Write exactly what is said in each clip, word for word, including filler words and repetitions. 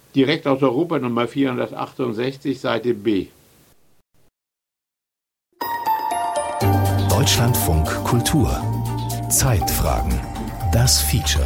Direkt aus Europa, Nummer vierhundertachtundsechzig, Seite B. Deutschlandfunk Kultur. Zeitfragen. Das Feature.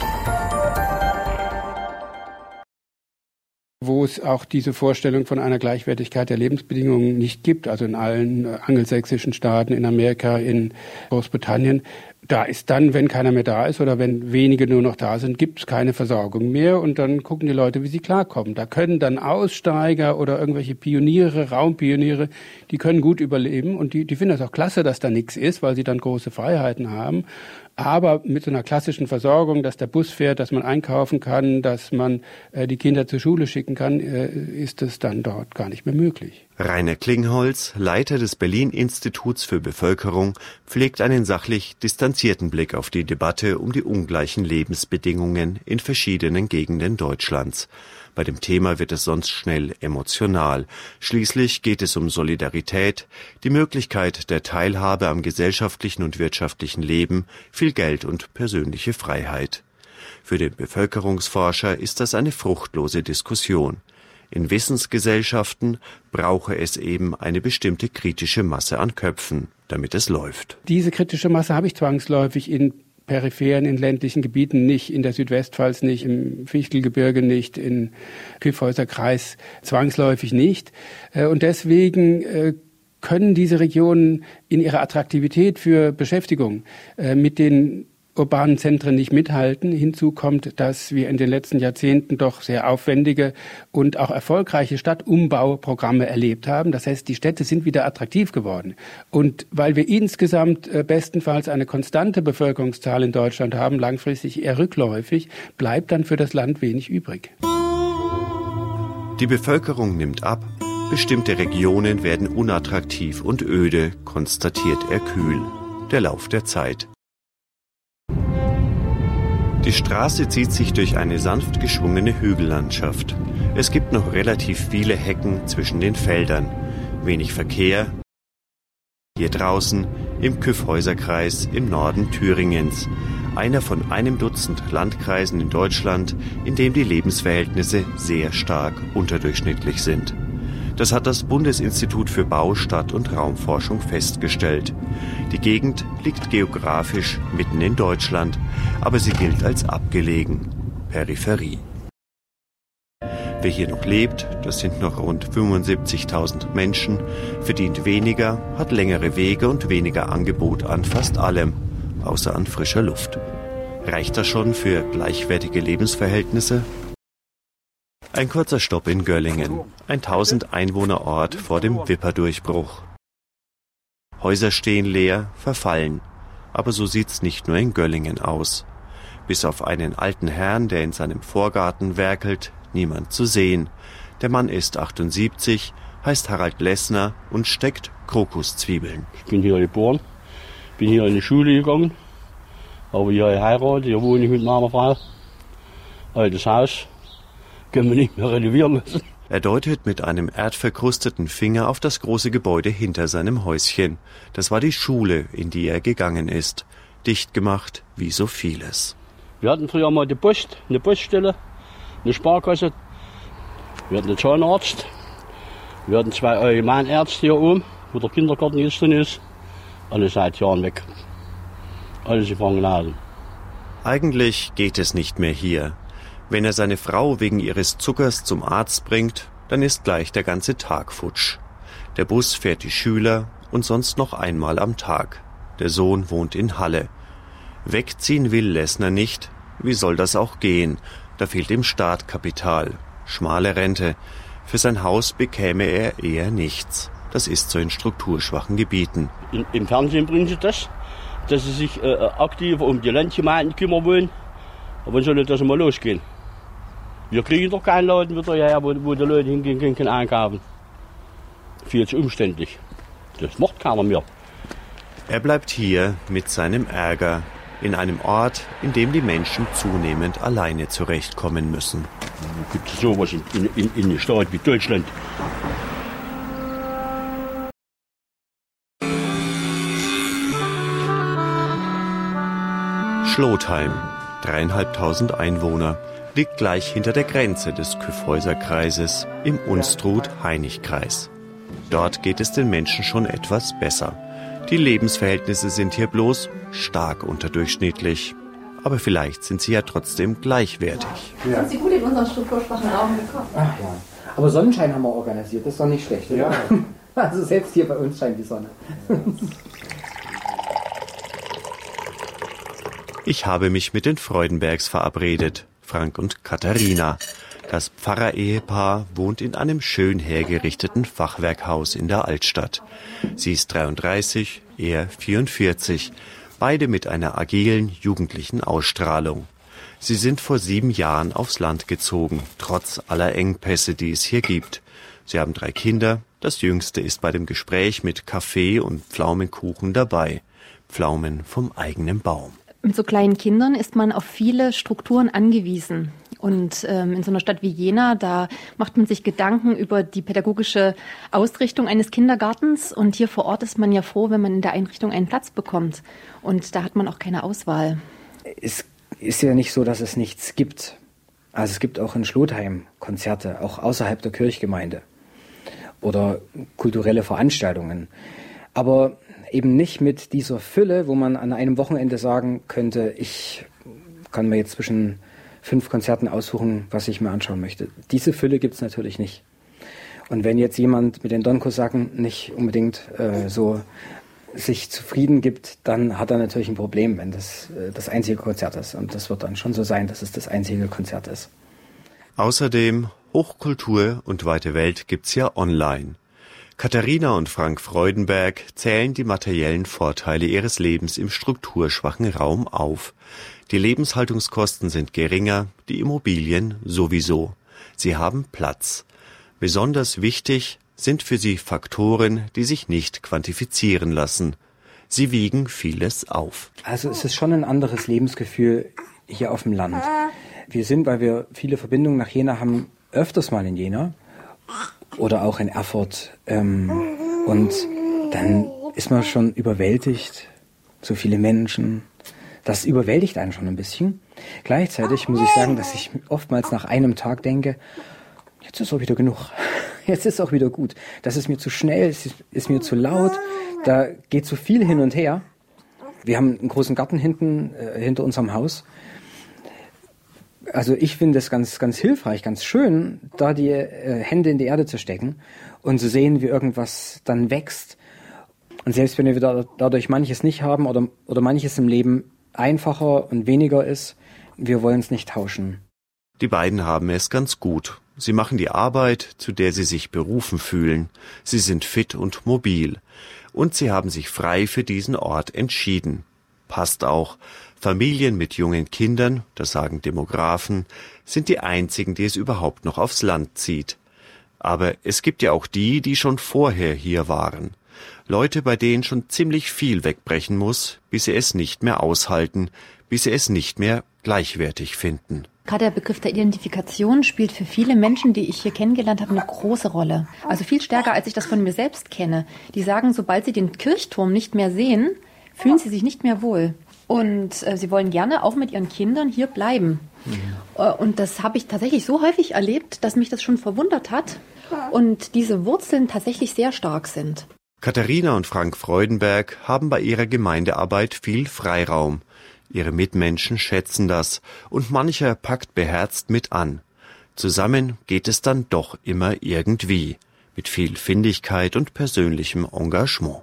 Wo es auch diese Vorstellung von einer Gleichwertigkeit der Lebensbedingungen nicht gibt, also in allen angelsächsischen Staaten, in Amerika, in Großbritannien. Da ist dann, wenn keiner mehr da ist oder wenn wenige nur noch da sind, gibt es keine Versorgung mehr und dann gucken die Leute, wie sie klarkommen. Da können dann Aussteiger oder irgendwelche Pioniere, Raumpioniere, die können gut überleben und die, die finden das auch klasse, dass da nichts ist, weil sie dann große Freiheiten haben. Aber mit so einer klassischen Versorgung, dass der Bus fährt, dass man einkaufen kann, dass man äh, die Kinder zur Schule schicken kann, äh, ist es dann dort gar nicht mehr möglich. Rainer Klingholz, Leiter des Berlin-Instituts für Bevölkerung, pflegt einen sachlich distanzierten Blick auf die Debatte um die ungleichen Lebensbedingungen in verschiedenen Gegenden Deutschlands. Bei dem Thema wird es sonst schnell emotional. Schließlich geht es um Solidarität, die Möglichkeit der Teilhabe am gesellschaftlichen und wirtschaftlichen Leben, viel Geld und persönliche Freiheit. Für den Bevölkerungsforscher ist das eine fruchtlose Diskussion. In Wissensgesellschaften brauche es eben eine bestimmte kritische Masse an Köpfen, damit es läuft. Diese kritische Masse habe ich zwangsläufig in peripheren, in ländlichen Gebieten nicht, in der Südwestpfalz nicht, im Fichtelgebirge nicht, in Kyffhäuser-Kreis zwangsläufig nicht. Und deswegen können diese Regionen in ihrer Attraktivität für Beschäftigung mit den urbanen Zentren nicht mithalten. Hinzu kommt, dass wir in den letzten Jahrzehnten doch sehr aufwendige und auch erfolgreiche Stadtumbauprogramme erlebt haben. Das heißt, die Städte sind wieder attraktiv geworden. Und weil wir insgesamt äh, bestenfalls eine konstante Bevölkerungszahl in Deutschland haben, langfristig eher rückläufig, bleibt dann für das Land wenig übrig. Die Bevölkerung nimmt ab, bestimmte Regionen werden unattraktiv und öde, konstatiert er kühl. Der Lauf der Zeit. Die Straße zieht sich durch eine sanft geschwungene Hügellandschaft. Es gibt noch relativ viele Hecken zwischen den Feldern. Wenig Verkehr. Hier draußen im Kyffhäuser-Kreis im Norden Thüringens. Einer von einem Dutzend Landkreisen in Deutschland, in dem die Lebensverhältnisse sehr stark unterdurchschnittlich sind. Das hat das Bundesinstitut für Bau, Stadt- und Raumforschung festgestellt. Die Gegend liegt geografisch mitten in Deutschland, aber sie gilt als abgelegen, Peripherie. Wer hier noch lebt, das sind noch rund fünfundsiebzigtausend Menschen, verdient weniger, hat längere Wege und weniger Angebot an fast allem, außer an frischer Luft. Reicht das schon für gleichwertige Lebensverhältnisse? Ein kurzer Stopp in Göllingen, ein tausend Einwohner Ort vor dem Wipperdurchbruch. Häuser stehen leer, verfallen, aber so sieht's nicht nur in Göllingen aus. Bis auf einen alten Herrn, der in seinem Vorgarten werkelt, niemand zu sehen. Der Mann ist achtundsiebzig, heißt Harald Lessner und steckt Krokuszwiebeln. Ich bin hier geboren, bin hier in die Schule gegangen, habe hier geheiratet, hier wohne ich mit meiner Frau. Altes Haus. Können wir nicht mehr renovieren lassen. Er deutet mit einem erdverkrusteten Finger auf das große Gebäude hinter seinem Häuschen. Das war die Schule, in die er gegangen ist. Dicht gemacht wie so vieles. Wir hatten früher mal die Post, eine Poststelle, eine Sparkasse. Wir hatten einen Zahnarzt. Wir hatten zwei Allgemeinärzte hier oben, wo der Kindergarten jetzt drin ist. Alle seit Jahren weg. Alles gefangen an. Eigentlich geht es nicht mehr hier. Wenn er seine Frau wegen ihres Zuckers zum Arzt bringt, dann ist gleich der ganze Tag futsch. Der Bus fährt die Schüler und sonst noch einmal am Tag. Der Sohn wohnt in Halle. Wegziehen will Lessner nicht. Wie soll das auch gehen? Da fehlt dem Staat Kapital. Schmale Rente. Für sein Haus bekäme er eher nichts. Das ist so in strukturschwachen Gebieten. In, Im Fernsehen bringen sie das, dass sie sich äh, aktiv um die Landgemeinden kümmern wollen. Aber wann soll das mal losgehen? Wir kriegen doch keinen Laden wieder her, wo, wo die Leute hingehen können, können einkaufen. Viel zu umständlich. Das macht keiner mehr. Er bleibt hier mit seinem Ärger, in einem Ort, in dem die Menschen zunehmend alleine zurechtkommen müssen. Gibt es sowas in, in, in einem Staat wie Deutschland? Schlotheim, dreieinhalbtausend Einwohner. liegt gleich hinter der Grenze des Kyffhäuser-Kreises im Unstrut-Hainich-Kreis. Dort geht es den Menschen schon etwas besser. Die Lebensverhältnisse sind hier bloß stark unterdurchschnittlich. Aber vielleicht sind sie ja trotzdem gleichwertig. Ja. Sind Sie gut in unseren strukturschwachen Raum gekommen? Ach ja. Aber Sonnenschein haben wir organisiert, das ist doch nicht schlecht, oder? Ja. Also selbst hier bei uns scheint die Sonne. Ich habe mich mit den Freudenbergs verabredet, Frank und Katharina. Das Pfarrerehepaar wohnt in einem schön hergerichteten Fachwerkhaus in der Altstadt. Sie ist dreiunddreißig, er vierundvierzig. Beide mit einer agilen, jugendlichen Ausstrahlung. Sie sind vor sieben Jahren aufs Land gezogen, trotz aller Engpässe, die es hier gibt. Sie haben drei Kinder, das jüngste ist bei dem Gespräch mit Kaffee und Pflaumenkuchen dabei. Pflaumen vom eigenen Baum. Mit so kleinen Kindern ist man auf viele Strukturen angewiesen. Und ähm, in so einer Stadt wie Jena, da macht man sich Gedanken über die pädagogische Ausrichtung eines Kindergartens. Und hier vor Ort ist man ja froh, wenn man in der Einrichtung einen Platz bekommt. Und da hat man auch keine Auswahl. Es ist ja nicht so, dass es nichts gibt. Also es gibt auch in Schlotheim Konzerte, auch außerhalb der Kirchgemeinde. Oder kulturelle Veranstaltungen. Aber eben nicht mit dieser Fülle, wo man an einem Wochenende sagen könnte, ich kann mir jetzt zwischen fünf Konzerten aussuchen, was ich mir anschauen möchte. Diese Fülle gibt es natürlich nicht. Und wenn jetzt jemand mit den Donkosaken nicht unbedingt äh, so sich zufrieden gibt, dann hat er natürlich ein Problem, wenn das äh, das einzige Konzert ist. Und das wird dann schon so sein, dass es das einzige Konzert ist. Außerdem Hochkultur und weite Welt gibt's ja online. Katharina und Frank Freudenberg zählen die materiellen Vorteile ihres Lebens im strukturschwachen Raum auf. Die Lebenshaltungskosten sind geringer, die Immobilien sowieso. Sie haben Platz. Besonders wichtig sind für sie Faktoren, die sich nicht quantifizieren lassen. Sie wiegen vieles auf. Also es ist schon ein anderes Lebensgefühl hier auf dem Land. Wir sind, weil wir viele Verbindungen nach Jena haben, öfters mal in Jena oder auch in Erfurt. Ähm, und dann ist man schon überwältigt, so viele Menschen. Das überwältigt einen schon ein bisschen. Gleichzeitig muss ich sagen, dass ich oftmals nach einem Tag denke, jetzt ist auch wieder genug. Jetzt ist auch wieder gut. Das ist mir zu schnell, es ist, ist mir zu laut. Da geht zu viel hin und her. Wir haben einen großen Garten hinten, äh, hinter unserem Haus. Also ich finde es ganz, ganz hilfreich, ganz schön, da die äh, Hände in die Erde zu stecken und zu sehen, wie irgendwas dann wächst. Und selbst wenn wir da, dadurch manches nicht haben oder, oder manches im Leben einfacher und weniger ist, wir wollen es nicht tauschen. Die beiden haben es ganz gut. Sie machen die Arbeit, zu der sie sich berufen fühlen. Sie sind fit und mobil. Und sie haben sich frei für diesen Ort entschieden. Passt auch. Familien mit jungen Kindern, das sagen Demografen, sind die einzigen, die es überhaupt noch aufs Land zieht. Aber es gibt ja auch die, die schon vorher hier waren. Leute, bei denen schon ziemlich viel wegbrechen muss, bis sie es nicht mehr aushalten, bis sie es nicht mehr gleichwertig finden. Gerade der Begriff der Identifikation spielt für viele Menschen, die ich hier kennengelernt habe, eine große Rolle. Also viel stärker, als ich das von mir selbst kenne. Die sagen, sobald sie den Kirchturm nicht mehr sehen, fühlen sie sich nicht mehr wohl. Und äh, sie wollen gerne auch mit ihren Kindern hier bleiben. Mhm. Äh, und das habe ich tatsächlich so häufig erlebt, dass mich das schon verwundert hat. Und diese Wurzeln tatsächlich sehr stark sind. Katharina und Frank Freudenberg haben bei ihrer Gemeindearbeit viel Freiraum. Ihre Mitmenschen schätzen das und mancher packt beherzt mit an. Zusammen geht es dann doch immer irgendwie, mit viel Findigkeit und persönlichem Engagement.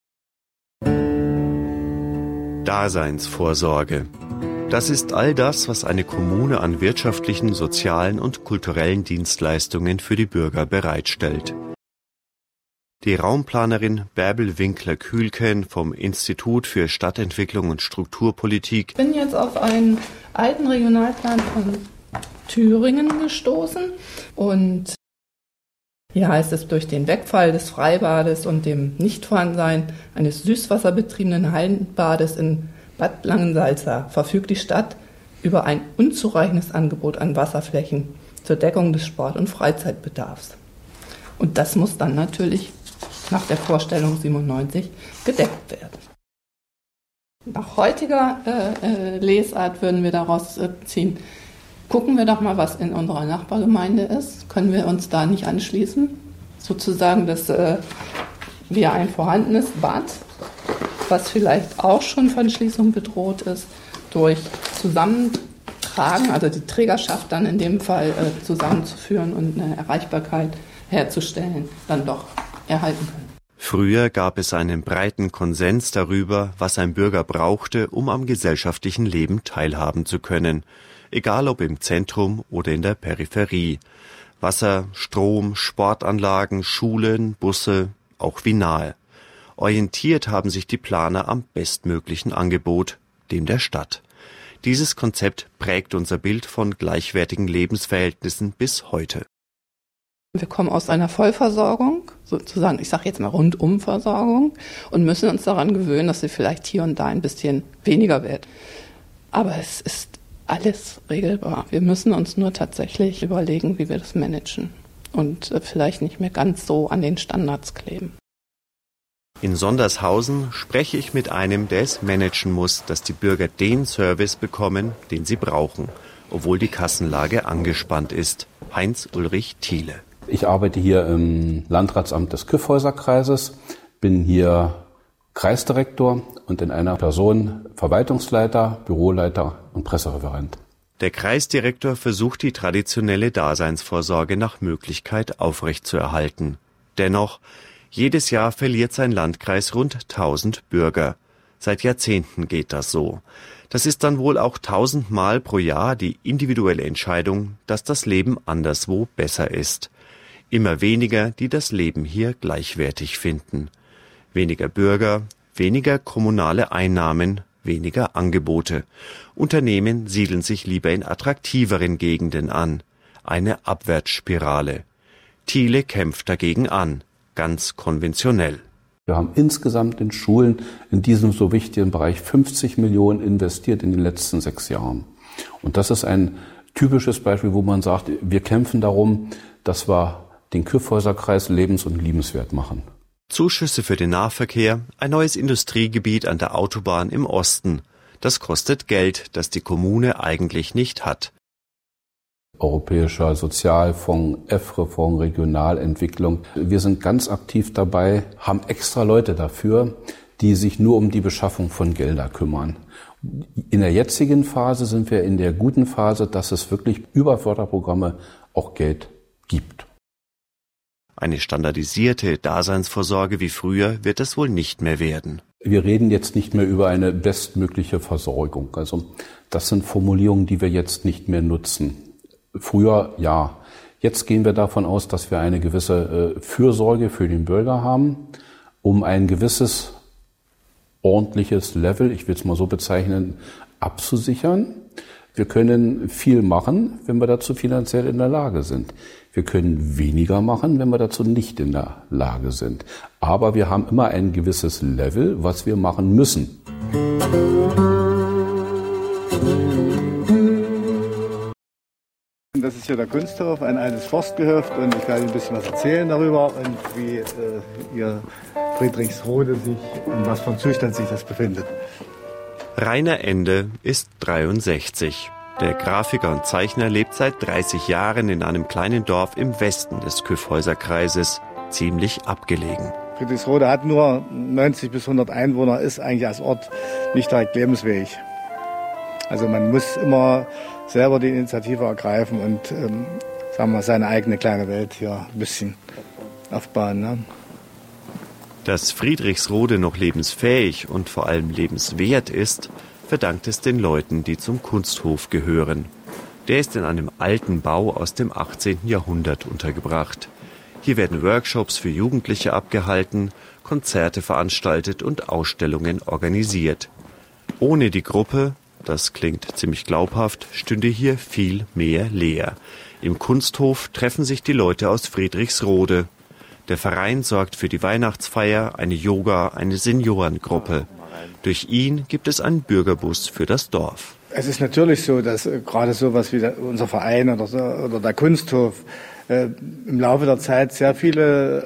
Daseinsvorsorge. Das ist all das, was eine Kommune an wirtschaftlichen, sozialen und kulturellen Dienstleistungen für die Bürger bereitstellt. Die Raumplanerin Bärbel Winkler-Kühlken vom Institut für Stadtentwicklung und Strukturpolitik. Ich bin jetzt auf einen alten Regionalplan von Thüringen gestoßen und hier heißt es, durch den Wegfall des Freibades und dem Nichtvorhandensein eines süßwasserbetriebenen Hallenbades in Bad Langensalza verfügt die Stadt über ein unzureichendes Angebot an Wasserflächen zur Deckung des Sport- und Freizeitbedarfs. Und das muss dann natürlich nach der Vorstellung siebenundneunzig gedeckt werden. Nach heutiger äh, äh, Lesart würden wir daraus äh, ziehen, gucken wir doch mal, was in unserer Nachbargemeinde ist. Können wir uns da nicht anschließen? Sozusagen, dass äh, wir ein vorhandenes Bad, was vielleicht auch schon von Schließung bedroht ist, durch Zusammentragen, also die Trägerschaft dann in dem Fall äh, zusammenzuführen und eine Erreichbarkeit herzustellen, dann doch erhalten können. Früher gab es einen breiten Konsens darüber, was ein Bürger brauchte, um am gesellschaftlichen Leben teilhaben zu können, egal ob im Zentrum oder in der Peripherie. Wasser, Strom, Sportanlagen, Schulen, Busse, auch wie nahe. Orientiert haben sich die Planer am bestmöglichen Angebot, dem der Stadt. Dieses Konzept prägt unser Bild von gleichwertigen Lebensverhältnissen bis heute. Wir kommen aus einer Vollversorgung, sozusagen, ich sage jetzt mal Rundumversorgung, und müssen uns daran gewöhnen, dass sie vielleicht hier und da ein bisschen weniger wird. Aber es ist alles regelbar. Wir müssen uns nur tatsächlich überlegen, wie wir das managen und vielleicht nicht mehr ganz so an den Standards kleben. In Sondershausen spreche ich mit einem, der es managen muss, dass die Bürger den Service bekommen, den sie brauchen, obwohl die Kassenlage angespannt ist. Heinz-Ulrich Thiele. Ich arbeite hier im Landratsamt des Kyffhäuser-Kreises, bin hier Kreisdirektor und in einer Person Verwaltungsleiter, Büroleiter und Pressereferent. Der Kreisdirektor versucht, die traditionelle Daseinsvorsorge nach Möglichkeit aufrechtzuerhalten. Dennoch, jedes Jahr verliert sein Landkreis rund tausend Bürger. Seit Jahrzehnten geht das so. Das ist dann wohl auch tausendmal pro Jahr die individuelle Entscheidung, dass das Leben anderswo besser ist. Immer weniger, die das Leben hier gleichwertig finden. Weniger Bürger, weniger kommunale Einnahmen, weniger Angebote. Unternehmen siedeln sich lieber in attraktiveren Gegenden an. Eine Abwärtsspirale. Thiele kämpft dagegen an, ganz konventionell. Wir haben insgesamt in Schulen in diesem so wichtigen Bereich fünfzig Millionen investiert in den letzten sechs Jahren. Und das ist ein typisches Beispiel, wo man sagt, wir kämpfen darum, dass wir den Kyffhäuser-Kreis lebens- und liebenswert machen. Zuschüsse für den Nahverkehr, ein neues Industriegebiet an der Autobahn im Osten. Das kostet Geld, das die Kommune eigentlich nicht hat. Europäischer Sozialfonds, E F R E-Fonds, Regionalentwicklung. Wir sind ganz aktiv dabei, haben extra Leute dafür, die sich nur um die Beschaffung von Gelder kümmern. In der jetzigen Phase sind wir in der guten Phase, dass es wirklich über Förderprogramme auch Geld gibt. Eine standardisierte Daseinsvorsorge wie früher wird es wohl nicht mehr werden. Wir reden jetzt nicht mehr über eine bestmögliche Versorgung. Also das sind Formulierungen, die wir jetzt nicht mehr nutzen. Früher ja. Jetzt gehen wir davon aus, dass wir eine gewisse äh, Fürsorge für den Bürger haben, um ein gewisses ordentliches Level, ich will es mal so bezeichnen, abzusichern. Wir können viel machen, wenn wir dazu finanziell in der Lage sind. Wir können weniger machen, wenn wir dazu nicht in der Lage sind. Aber wir haben immer ein gewisses Level, was wir machen müssen. Das ist hier der Kunsthof, ein altes Forstgehöft, und ich werde ein bisschen was erzählen darüber und wie äh, hier Friedrichsrode sich, in was für einem Zustand sich das befindet. Rainer Ende ist dreiundsechzig. Der Grafiker und Zeichner lebt seit dreißig Jahren in einem kleinen Dorf im Westen des Kyffhäuser-Kreises, ziemlich abgelegen. Friedrichsrode hat nur neunzig bis hundert Einwohner, ist eigentlich als Ort nicht direkt lebensfähig. Also man muss immer selber die Initiative ergreifen und ähm, sagen wir, seine eigene kleine Welt hier ein bisschen aufbauen. Ne? Dass Friedrichsrode noch lebensfähig und vor allem lebenswert ist, verdankt es den Leuten, die zum Kunsthof gehören. Der ist in einem alten Bau aus dem achtzehnten Jahrhundert untergebracht. Hier werden Workshops für Jugendliche abgehalten, Konzerte veranstaltet und Ausstellungen organisiert. Ohne die Gruppe, das klingt ziemlich glaubhaft, stünde hier viel mehr leer. Im Kunsthof treffen sich die Leute aus Friedrichsrode. Der Verein sorgt für die Weihnachtsfeier, eine Yoga-, eine Seniorengruppe. Durch ihn gibt es einen Bürgerbus für das Dorf. Es ist natürlich so, dass äh, gerade sowas wie der, unser Verein oder, so, oder der Kunsthof äh, im Laufe der Zeit sehr viele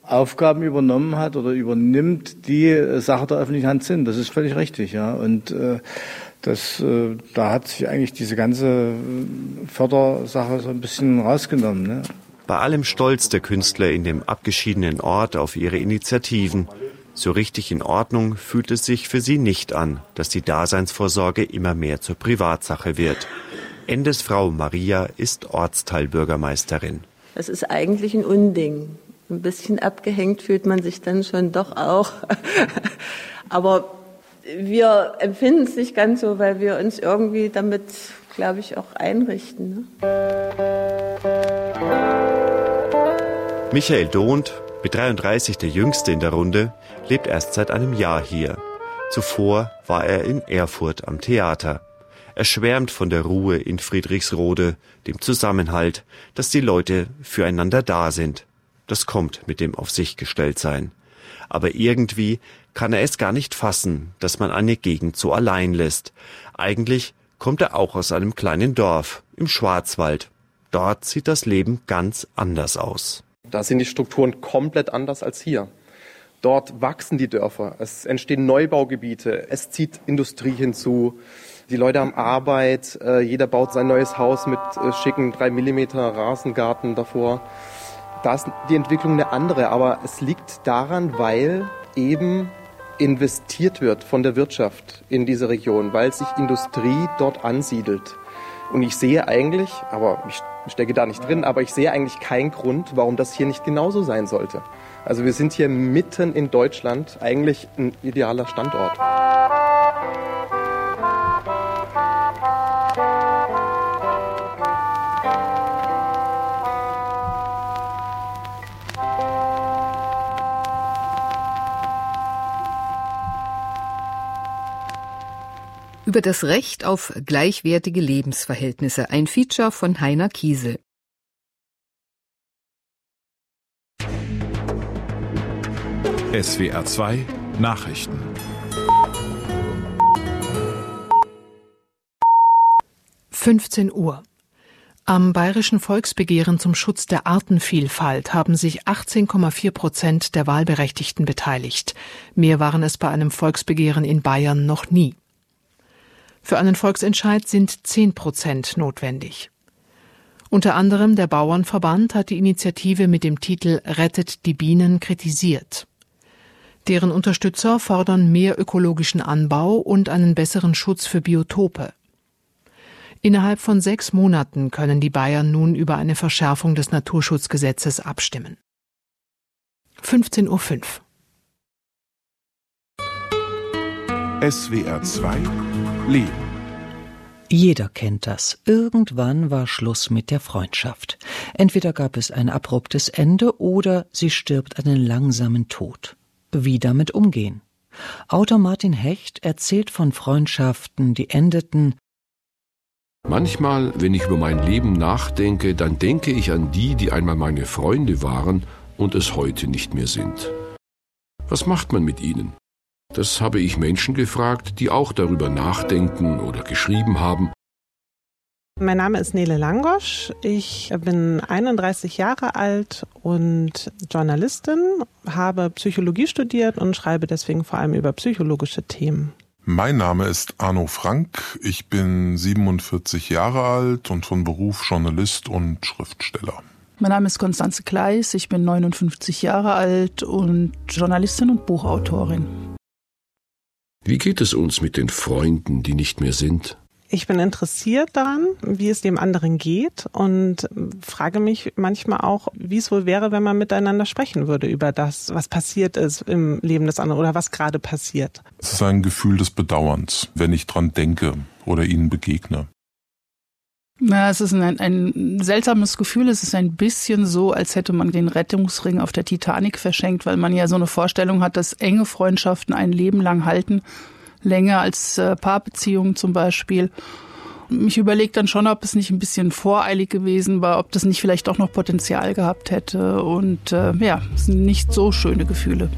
Aufgaben übernommen hat oder übernimmt, die Sache der öffentlichen Hand sind. Das ist völlig richtig, ja. Und äh, das, äh, da hat sich eigentlich diese ganze Fördersache so ein bisschen rausgenommen, ne? Bei allem Stolz der Künstler in dem abgeschiedenen Ort auf ihre Initiativen, so richtig in Ordnung fühlt es sich für sie nicht an, dass die Daseinsvorsorge immer mehr zur Privatsache wird. Endes Frau Maria ist Ortsteilbürgermeisterin. Das ist eigentlich ein Unding. Ein bisschen abgehängt fühlt man sich dann schon doch auch. Aber wir empfinden es nicht ganz so, weil wir uns irgendwie damit, glaube ich, auch einrichten. Ne? Michael Dohnt, mit dreiunddreißig der Jüngste in der Runde, lebt erst seit einem Jahr hier. Zuvor war er in Erfurt am Theater. Er schwärmt von der Ruhe in Friedrichsrode, dem Zusammenhalt, dass die Leute füreinander da sind. Das kommt mit dem Auf sich gestellt sein. Aber irgendwie kann er es gar nicht fassen, dass man eine Gegend so allein lässt. Eigentlich kommt er auch aus einem kleinen Dorf im Schwarzwald. Dort sieht das Leben ganz anders aus. Da sind die Strukturen komplett anders als hier. Dort wachsen die Dörfer, es entstehen Neubaugebiete, es zieht Industrie hinzu. Die Leute haben Arbeit, jeder baut sein neues Haus mit schicken drei Millimeter Rasengarten davor. Da ist die Entwicklung eine andere, aber es liegt daran, weil eben investiert wird von der Wirtschaft in diese Region, weil sich Industrie dort ansiedelt. Und ich sehe eigentlich, aber ich stecke da nicht drin, aber ich sehe eigentlich keinen Grund, warum das hier nicht genauso sein sollte. Also wir sind hier mitten in Deutschland, eigentlich ein idealer Standort. Über das Recht auf gleichwertige Lebensverhältnisse, ein Feature von Heiner Kiesel. S W R zwei Nachrichten. fünfzehn Uhr. Am Bayerischen Volksbegehren zum Schutz der Artenvielfalt haben sich achtzehn Komma vier Prozent der Wahlberechtigten beteiligt. Mehr waren es bei einem Volksbegehren in Bayern noch nie. Für einen Volksentscheid sind zehn Prozent notwendig. Unter anderem der Bauernverband hat die Initiative mit dem Titel Rettet die Bienen kritisiert. Deren Unterstützer fordern mehr ökologischen Anbau und einen besseren Schutz für Biotope. Innerhalb von sechs Monaten können die Bayern nun über eine Verschärfung des Naturschutzgesetzes abstimmen. fünfzehn Uhr fünf. S W R zwei Leben. Jeder kennt das. Irgendwann war Schluss mit der Freundschaft. Entweder gab es ein abruptes Ende oder sie stirbt einen langsamen Tod. Wie damit umgehen? Autor Martin Hecht erzählt von Freundschaften, die endeten. Manchmal, wenn ich über mein Leben nachdenke, dann denke ich an die, die einmal meine Freunde waren und es heute nicht mehr sind. Was macht man mit ihnen? Das habe ich Menschen gefragt, die auch darüber nachdenken oder geschrieben haben. Mein Name ist Nele Langosch. Ich bin einunddreißig Jahre alt und Journalistin, habe Psychologie studiert und schreibe deswegen vor allem über psychologische Themen. Mein Name ist Arno Frank. Ich bin siebenundvierzig Jahre alt und von Beruf Journalist und Schriftsteller. Mein Name ist Konstanze Kleis. Ich bin neunundfünfzig Jahre alt und Journalistin und Buchautorin. Wie geht es uns mit den Freunden, die nicht mehr sind? Ich bin interessiert daran, wie es dem anderen geht und frage mich manchmal auch, wie es wohl wäre, wenn man miteinander sprechen würde über das, was passiert ist im Leben des anderen oder was gerade passiert. Es ist ein Gefühl des Bedauerns, wenn ich dran denke oder ihnen begegne. Ja, es ist ein, ein seltsames Gefühl. Es ist ein bisschen so, als hätte man den Rettungsring auf der Titanic verschenkt, weil man ja so eine Vorstellung hat, dass enge Freundschaften ein Leben lang halten, länger als äh, Paarbeziehungen zum Beispiel. Ich überlege dann schon, ob es nicht ein bisschen voreilig gewesen war, ob das nicht vielleicht auch noch Potenzial gehabt hätte. Und äh, ja, es sind nicht so schöne Gefühle.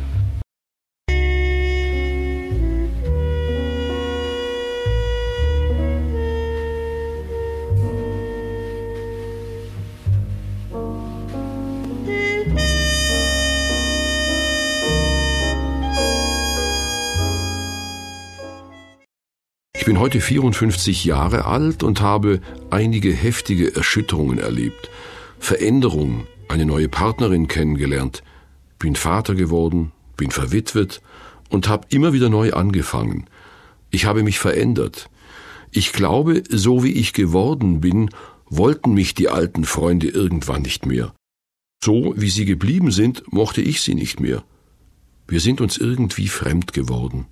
Ich bin heute vierundfünfzig Jahre alt und habe einige heftige Erschütterungen erlebt. Veränderung, eine neue Partnerin kennengelernt, bin Vater geworden, bin verwitwet und habe immer wieder neu angefangen. Ich habe mich verändert. Ich glaube, so wie ich geworden bin, wollten mich die alten Freunde irgendwann nicht mehr. So wie sie geblieben sind, mochte ich sie nicht mehr. Wir sind uns irgendwie fremd geworden.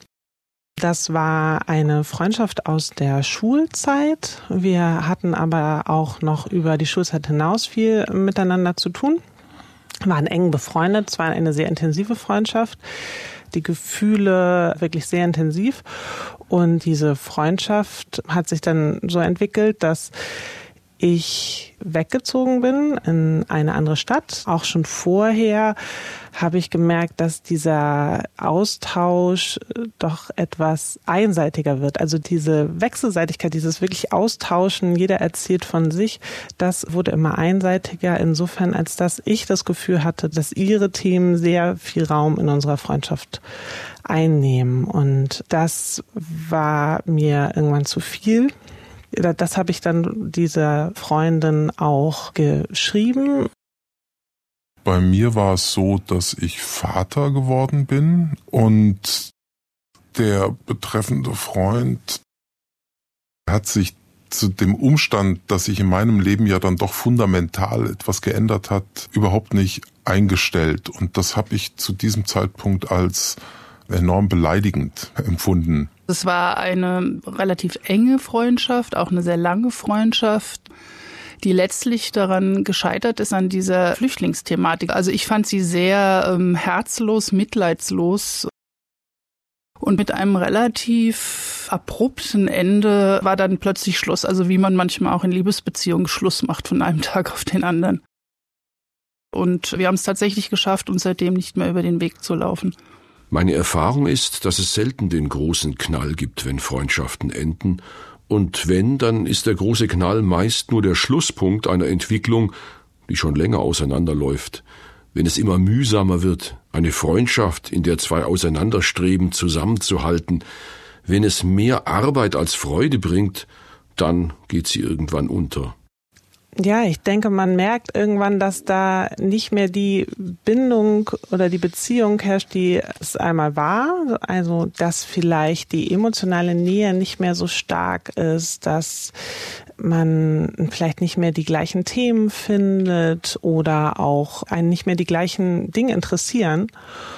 Das war eine Freundschaft aus der Schulzeit. Wir hatten aber auch noch über die Schulzeit hinaus viel miteinander zu tun. Wir waren eng befreundet. Es war eine sehr intensive Freundschaft. Die Gefühle wirklich sehr intensiv. Und diese Freundschaft hat sich dann so entwickelt, dass ich weggezogen bin in eine andere Stadt. Auch schon vorher habe ich gemerkt, dass dieser Austausch doch etwas einseitiger wird. Also diese Wechselseitigkeit, dieses wirklich Austauschen, jeder erzählt von sich, das wurde immer einseitiger insofern, als dass ich das Gefühl hatte, dass ihre Themen sehr viel Raum in unserer Freundschaft einnehmen. Und das war mir irgendwann zu viel. Das habe ich dann dieser Freundin auch geschrieben. Bei mir war es so, dass ich Vater geworden bin und der betreffende Freund hat sich zu dem Umstand, dass sich in meinem Leben ja dann doch fundamental etwas geändert hat, überhaupt nicht eingestellt. Und das habe ich zu diesem Zeitpunkt als enorm beleidigend empfunden. Es war eine relativ enge Freundschaft, auch eine sehr lange Freundschaft, die letztlich daran gescheitert ist, an dieser Flüchtlingsthematik. Also ich fand sie sehr ähm, herzlos, mitleidslos. Und mit einem relativ abrupten Ende war dann plötzlich Schluss. Also wie man manchmal auch in Liebesbeziehungen Schluss macht von einem Tag auf den anderen. Und wir haben es tatsächlich geschafft, uns seitdem nicht mehr über den Weg zu laufen. Meine Erfahrung ist, dass es selten den großen Knall gibt, wenn Freundschaften enden. Und wenn, dann ist der große Knall meist nur der Schlusspunkt einer Entwicklung, die schon länger auseinanderläuft. Wenn es immer mühsamer wird, eine Freundschaft, in der zwei auseinanderstreben, zusammenzuhalten, wenn es mehr Arbeit als Freude bringt, dann geht sie irgendwann unter. Ja, ich denke, man merkt irgendwann, dass da nicht mehr die Bindung oder die Beziehung herrscht, die es einmal war. Also, dass vielleicht die emotionale Nähe nicht mehr so stark ist, dass man vielleicht nicht mehr die gleichen Themen findet oder auch einen nicht mehr die gleichen Dinge interessieren.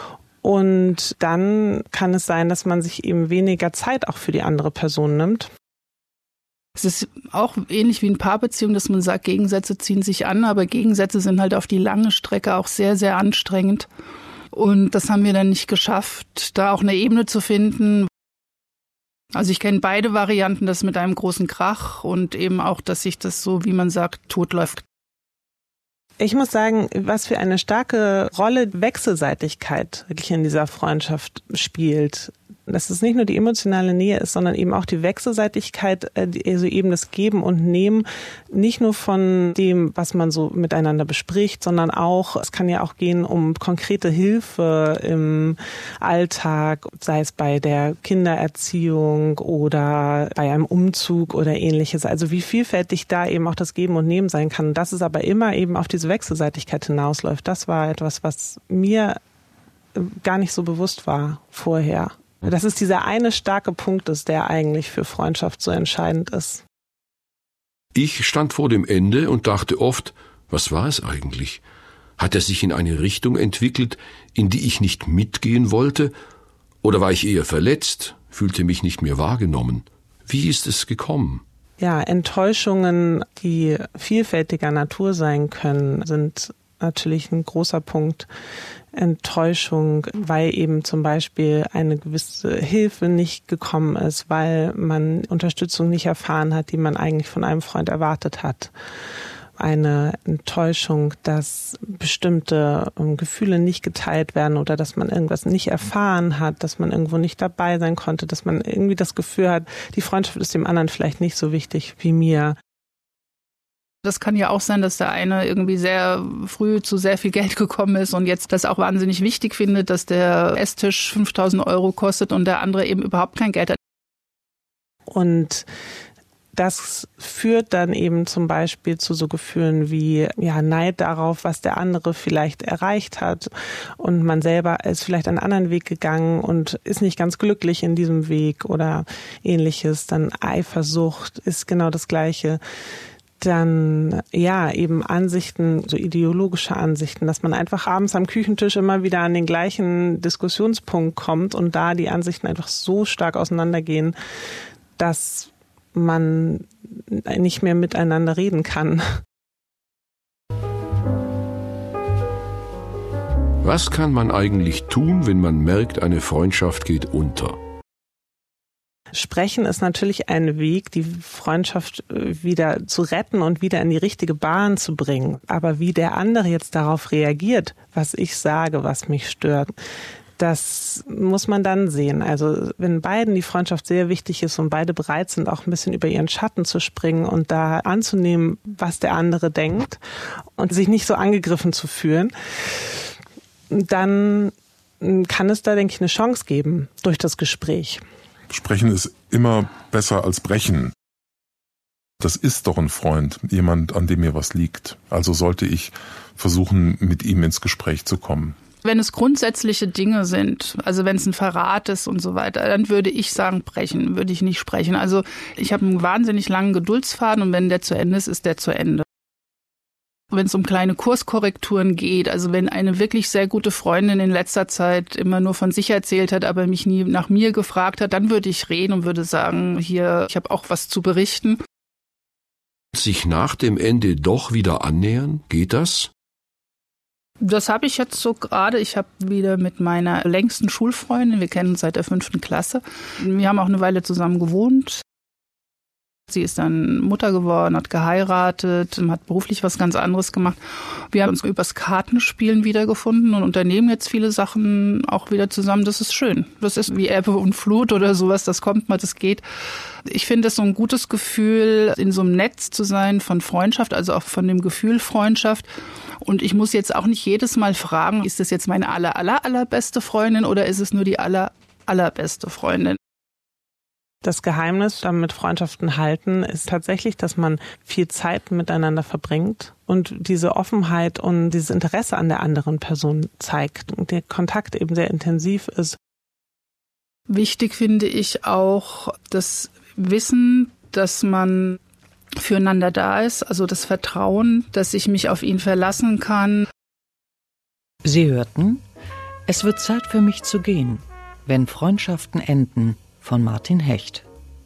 Und dann kann es sein, dass man sich eben weniger Zeit auch für die andere Person nimmt. Es ist auch ähnlich wie in Paarbeziehungen, dass man sagt, Gegensätze ziehen sich an, aber Gegensätze sind halt auf die lange Strecke auch sehr, sehr anstrengend. Und das haben wir dann nicht geschafft, da auch eine Ebene zu finden. Also ich kenne beide Varianten, das mit einem großen Krach und eben auch, dass sich das so, wie man sagt, totläuft. Ich muss sagen, was für eine starke Rolle Wechselseitigkeit wirklich in dieser Freundschaft spielt. Dass es nicht nur die emotionale Nähe ist, sondern eben auch die Wechselseitigkeit, also eben das Geben und Nehmen, nicht nur von dem, was man so miteinander bespricht, sondern auch, es kann ja auch gehen um konkrete Hilfe im Alltag, sei es bei der Kindererziehung oder bei einem Umzug oder ähnliches. Also wie vielfältig da eben auch das Geben und Nehmen sein kann. Dass es aber immer eben auf diese Wechselseitigkeit hinausläuft, das war etwas, was mir gar nicht so bewusst war vorher. Dass es dieser eine starke Punkt ist, der eigentlich für Freundschaft so entscheidend ist. Ich stand vor dem Ende und dachte oft, was war es eigentlich? Hat er sich in eine Richtung entwickelt, in die ich nicht mitgehen wollte? Oder war ich eher verletzt, fühlte mich nicht mehr wahrgenommen? Wie ist es gekommen? Ja, Enttäuschungen, die vielfältiger Natur sein können, sind natürlich ein großer Punkt. Enttäuschung, weil eben zum Beispiel eine gewisse Hilfe nicht gekommen ist, weil man Unterstützung nicht erfahren hat, die man eigentlich von einem Freund erwartet hat. Eine Enttäuschung, dass bestimmte Gefühle nicht geteilt werden oder dass man irgendwas nicht erfahren hat, dass man irgendwo nicht dabei sein konnte, dass man irgendwie das Gefühl hat, die Freundschaft ist dem anderen vielleicht nicht so wichtig wie mir. Das kann ja auch sein, dass der eine irgendwie sehr früh zu sehr viel Geld gekommen ist und jetzt das auch wahnsinnig wichtig findet, dass der Esstisch fünftausend Euro kostet und der andere eben überhaupt kein Geld hat. Und das führt dann eben zum Beispiel zu so Gefühlen wie ja, Neid darauf, was der andere vielleicht erreicht hat. Und man selber ist vielleicht einen anderen Weg gegangen und ist nicht ganz glücklich in diesem Weg oder ähnliches. Dann Eifersucht ist genau das Gleiche. Dann, ja, eben Ansichten, so ideologische Ansichten, dass man einfach abends am Küchentisch immer wieder an den gleichen Diskussionspunkt kommt und da die Ansichten einfach so stark auseinandergehen, dass man nicht mehr miteinander reden kann. Was kann man eigentlich tun, wenn man merkt, eine Freundschaft geht unter? Sprechen ist natürlich ein Weg, die Freundschaft wieder zu retten und wieder in die richtige Bahn zu bringen. Aber wie der andere jetzt darauf reagiert, was ich sage, was mich stört, das muss man dann sehen. Also wenn beiden die Freundschaft sehr wichtig ist und beide bereit sind, auch ein bisschen über ihren Schatten zu springen und da anzunehmen, was der andere denkt und sich nicht so angegriffen zu fühlen, dann kann es da, denke ich, eine Chance geben durch das Gespräch. Sprechen ist immer besser als brechen. Das ist doch ein Freund, jemand, an dem mir was liegt. Also sollte ich versuchen, mit ihm ins Gespräch zu kommen. Wenn es grundsätzliche Dinge sind, also wenn es ein Verrat ist und so weiter, dann würde ich sagen, brechen, würde ich nicht sprechen. Also ich habe einen wahnsinnig langen Geduldsfaden und wenn der zu Ende ist, ist der zu Ende. Wenn es um kleine Kurskorrekturen geht, also wenn eine wirklich sehr gute Freundin in letzter Zeit immer nur von sich erzählt hat, aber mich nie nach mir gefragt hat, dann würde ich reden und würde sagen, hier, ich habe auch was zu berichten. Sich nach dem Ende doch wieder annähern, geht das? Das habe ich jetzt so gerade. Ich habe wieder mit meiner längsten Schulfreundin, wir kennen uns seit der fünften Klasse, wir haben auch eine Weile zusammen gewohnt. Sie ist dann Mutter geworden, hat geheiratet, hat beruflich was ganz anderes gemacht. Wir haben uns übers Kartenspielen wiedergefunden und unternehmen jetzt viele Sachen auch wieder zusammen. Das ist schön. Das ist wie Ebbe und Flut oder sowas. Das kommt mal, das geht. Ich finde es so ein gutes Gefühl, in so einem Netz zu sein von Freundschaft, also auch von dem Gefühl Freundschaft. Und ich muss jetzt auch nicht jedes Mal fragen, ist das jetzt meine aller, aller, allerbeste Freundin oder ist es nur die aller, allerbeste Freundin? Das Geheimnis damit Freundschaften halten ist tatsächlich, dass man viel Zeit miteinander verbringt und diese Offenheit und dieses Interesse an der anderen Person zeigt und der Kontakt eben sehr intensiv ist. Wichtig finde ich auch das Wissen, dass man füreinander da ist, also das Vertrauen, dass ich mich auf ihn verlassen kann. Sie hörten, es wird Zeit für mich zu gehen, wenn Freundschaften enden, von Martin Hecht.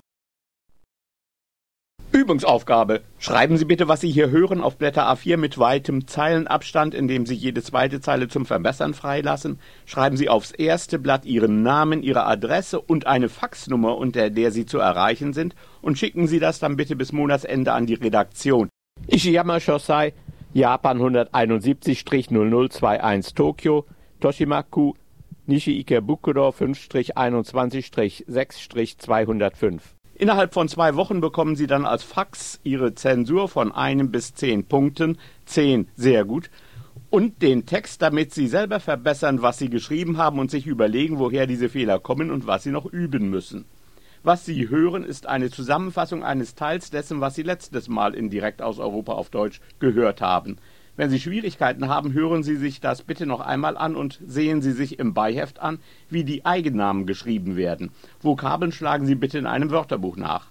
Übungsaufgabe. Schreiben Sie bitte, was Sie hier hören, auf Blätter A vier mit weitem Zeilenabstand, indem Sie jede zweite Zeile zum Verbessern freilassen. Schreiben Sie aufs erste Blatt Ihren Namen, Ihre Adresse und eine Faxnummer, unter der Sie zu erreichen sind, und schicken Sie das dann bitte bis Monatsende an die Redaktion. Ishiyama Shosai, Japan hunderteinundsiebzig null null einundzwanzig Tokio, Toshimaku, Nishi-Ikebukuro fünf einundzwanzig sechs zweihundertfünf. Innerhalb von zwei Wochen bekommen Sie dann als Fax Ihre Zensur von einem bis zehn Punkten, zehn sehr gut, und den Text, damit Sie selber verbessern, was Sie geschrieben haben und sich überlegen, woher diese Fehler kommen und was Sie noch üben müssen. Was Sie hören, ist eine Zusammenfassung eines Teils dessen, was Sie letztes Mal in Direkt aus Europa auf Deutsch gehört haben. Wenn Sie Schwierigkeiten haben, hören Sie sich das bitte noch einmal an und sehen Sie sich im Beiheft an, wie die Eigennamen geschrieben werden. Vokabeln schlagen Sie bitte in einem Wörterbuch nach.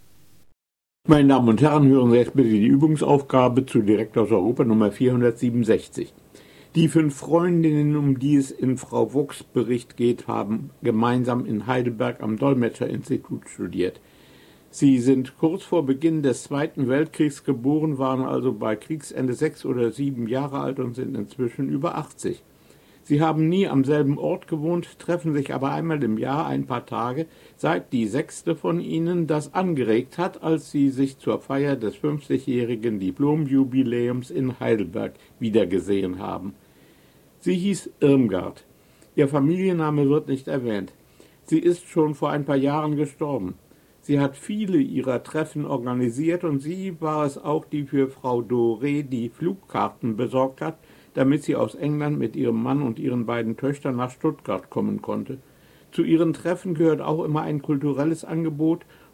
Meine Damen und Herren, hören Sie jetzt bitte die Übungsaufgabe zu Direkt aus Europa Nummer vierhundertsiebenundsechzig. Die fünf Freundinnen, um die es in Frau Wuchs Bericht geht, haben gemeinsam in Heidelberg am Dolmetscherinstitut studiert. Sie sind kurz vor Beginn des Zweiten Weltkriegs geboren, waren also bei Kriegsende sechs oder sieben Jahre alt und sind inzwischen über achtzig. Sie haben nie am selben Ort gewohnt, treffen sich aber einmal im Jahr ein paar Tage, seit die sechste von ihnen das angeregt hat, als sie sich zur Feier des fünfzigjährigen Diplomjubiläums in Heidelberg wiedergesehen haben. Sie hieß Irmgard. Ihr Familienname wird nicht erwähnt. Sie ist schon vor ein paar Jahren gestorben. Sie hat viele ihrer Treffen organisiert und sie war es auch, die für Frau Doré die Flugkarten besorgt hat, damit sie aus England mit ihrem Mann und ihren beiden Töchtern nach Stuttgart kommen konnte. Zu ihren Treffen gehört auch immer ein kulturelles Angebot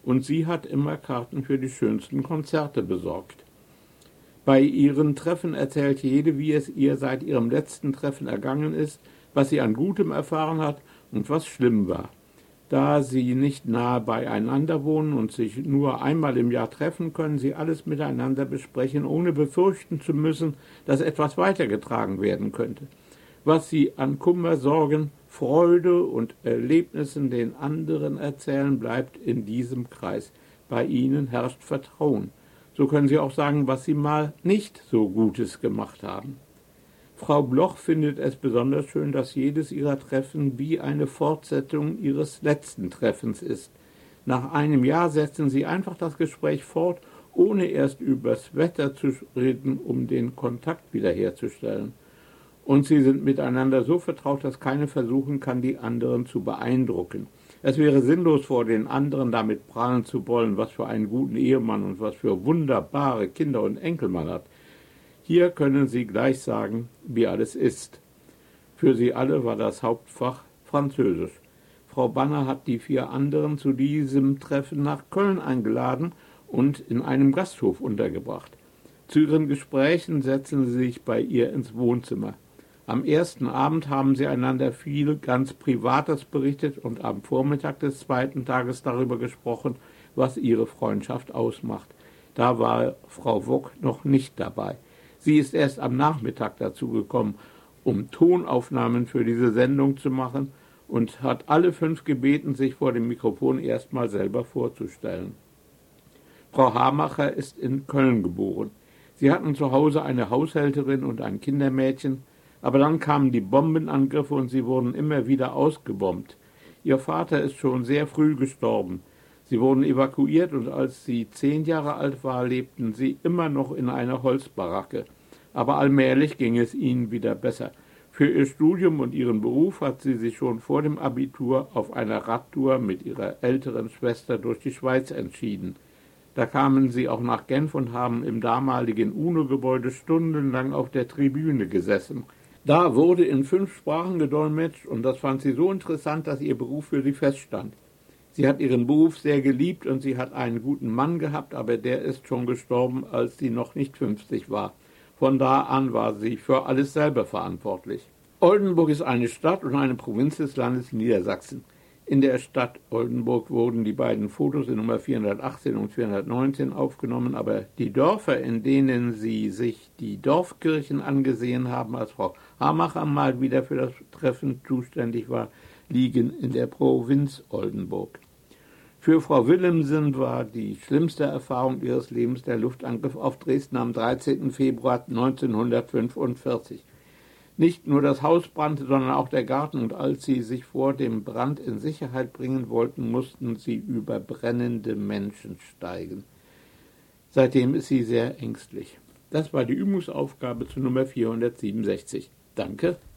und sie hat immer Karten für die schönsten Konzerte besorgt. Bei ihren Treffen erzählt jede, wie es ihr seit ihrem letzten Treffen ergangen ist, was sie an Gutem erfahren hat und was schlimm war. Da sie nicht nahe beieinander wohnen und sich nur einmal im Jahr treffen, können sie alles miteinander besprechen, ohne befürchten zu müssen, dass etwas weitergetragen werden könnte. Was sie an Kummer, Sorgen, Freude und Erlebnissen den anderen erzählen, bleibt in diesem Kreis. Bei ihnen herrscht Vertrauen. So können sie auch sagen, was sie mal nicht so Gutes gemacht haben. Frau Bloch findet es besonders schön, dass jedes ihrer Treffen wie eine Fortsetzung ihres letzten Treffens ist. Nach einem Jahr setzen sie einfach das Gespräch fort, ohne erst übers Wetter zu reden, um den Kontakt wiederherzustellen. Und sie sind miteinander so vertraut, dass keiner versuchen kann, die anderen zu beeindrucken. Es wäre sinnlos, vor den anderen damit prahlen zu wollen, was für einen guten Ehemann und was für wunderbare Kinder und Enkel man hat. Hier können sie gleich sagen, wie alles ist. Für sie alle war das Hauptfach Französisch. Frau Banner hat die vier anderen zu diesem Treffen nach Köln eingeladen und in einem Gasthof untergebracht. Zu ihren Gesprächen setzen sie sich bei ihr ins Wohnzimmer. Am ersten Abend haben sie einander viel ganz Privates berichtet und am Vormittag des zweiten Tages darüber gesprochen, was ihre Freundschaft ausmacht. Da war Frau Wock noch nicht dabei. Sie ist erst am Nachmittag dazu gekommen, um Tonaufnahmen für diese Sendung zu machen und hat alle fünf gebeten, sich vor dem Mikrofon erstmal selber vorzustellen. Frau Hamacher ist in Köln geboren. Sie hatten zu Hause eine Haushälterin und ein Kindermädchen, aber dann kamen die Bombenangriffe und sie wurden immer wieder ausgebombt. Ihr Vater ist schon sehr früh gestorben. Sie wurden evakuiert und als sie zehn Jahre alt war, lebten sie immer noch in einer Holzbaracke. Aber allmählich ging es ihnen wieder besser. Für ihr Studium und ihren Beruf hat sie sich schon vor dem Abitur auf einer Radtour mit ihrer älteren Schwester durch die Schweiz entschieden. Da kamen sie auch nach Genf und haben im damaligen UNO-Gebäude stundenlang auf der Tribüne gesessen. Da wurde in fünf Sprachen gedolmetscht und das fand sie so interessant, dass ihr Beruf für sie feststand. Sie hat ihren Beruf sehr geliebt und sie hat einen guten Mann gehabt, aber der ist schon gestorben, als sie noch nicht fünfzig war. Von da an war sie für alles selber verantwortlich. Oldenburg ist eine Stadt und eine Provinz des Landes Niedersachsen. In der Stadt Oldenburg wurden die beiden Fotos in Nummer vierhundertachtzehn und vierhundertneunzehn aufgenommen, aber die Dörfer, in denen sie sich die Dorfkirchen angesehen haben, als Frau Hamacher mal wieder für das Treffen zuständig war, liegen in der Provinz Oldenburg. Für Frau Willemsen war die schlimmste Erfahrung ihres Lebens der Luftangriff auf Dresden am dreizehnten Februar neunzehnhundertfünfundvierzig. Nicht nur das Haus brannte, sondern auch der Garten, und als sie sich vor dem Brand in Sicherheit bringen wollten, mussten sie über brennende Menschen steigen. Seitdem ist sie sehr ängstlich. Das war die Übungsaufgabe zu Nummer vierhundertsiebenundsechzig. Danke.